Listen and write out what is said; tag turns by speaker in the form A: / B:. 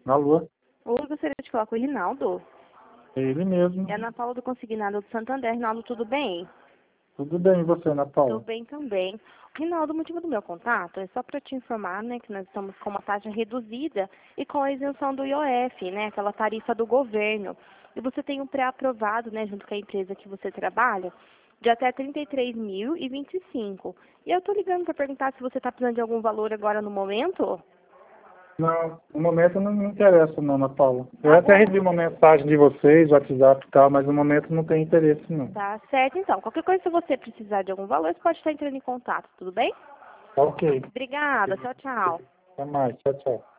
A: Alô?
B: Oi, gostaria de falar com o Rinaldo.
A: É ele mesmo.
B: É a Ana Paula do Consignado do Santander. Rinaldo, tudo bem?
A: Tudo bem, e você, Ana
B: Tudo
A: Paula?
B: bem também. Rinaldo, o motivo do meu contato é só para te informar, né, que nós estamos com uma taxa reduzida e com a isenção do IOF, né, aquela tarifa do governo. E você tem um pré-aprovado, né, junto com a empresa que você trabalha, de até 33.025. E eu tô ligando para perguntar se você está precisando de algum valor agora no momento.
A: Não, no momento não me interessa não, Ana Paula. Eu
B: Tá
A: até
B: bom.
A: recebi uma mensagem de vocês, WhatsApp e tal, mas no momento não tem interesse não.
B: Tá certo, então. Qualquer coisa, se você precisar de algum valor, você pode estar entrando em contato, tudo bem?
A: Ok.
B: Obrigada. Tchau, tchau.
A: Até mais. Tchau, tchau.